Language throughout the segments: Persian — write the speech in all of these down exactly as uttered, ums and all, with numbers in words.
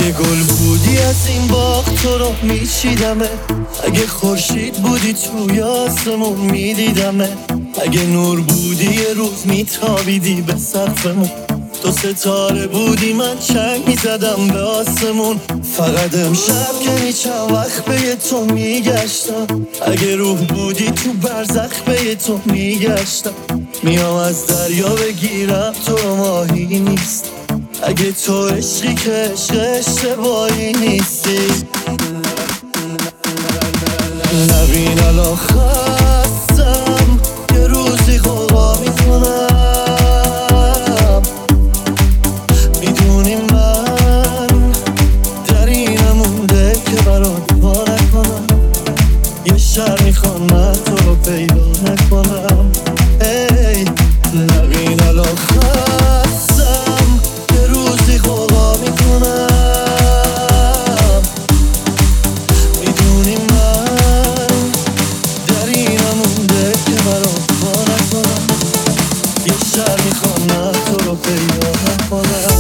اگه گل بودی از این باغ تو رو میچیدمه، اگه خورشید بودی توی آسمون میدیدمه، اگه نور بودی یه روز میتابیدی به سقفمون، تو ستاره بودی من چنگ میزدم به آسمون. فقط امشب که می چند وقت به تو میگشتم، اگه روح بودی تو برزخ به تو میگشتم، میام از دریا بگیرم تو رو ماهی نیست، اگه تو عشقی که عشق اشتباهی نیستی. نبین الان خستم یه روزی غوغا میکنم، میدونی من در اینم مونده که برات پا نکنم، یه شهر میخوام من تو رو پیدا نکنم. ای نبین الان خستم یه روزی غوغا میکنم، میدونی من در اینم مونده که برات پا نکنم، یه شهر میخوام من تو رو پیدا نکنم.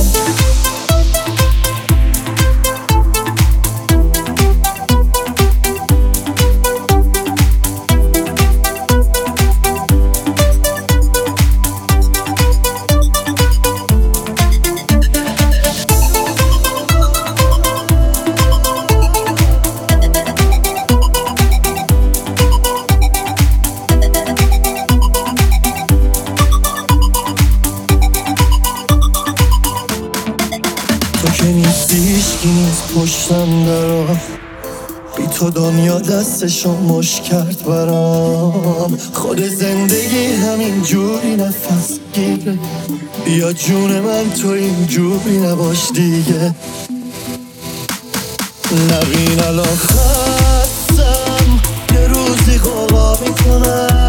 تو که نیستی هیچکی نیست پشتم درا، بی تو دنیا دستشو مش کرد برام، خود زندگی همین جوری نفس گیره، بیا جون من تو این جوری نباش دیگه. نبین الان خستم یه روزی غوغا میکنم،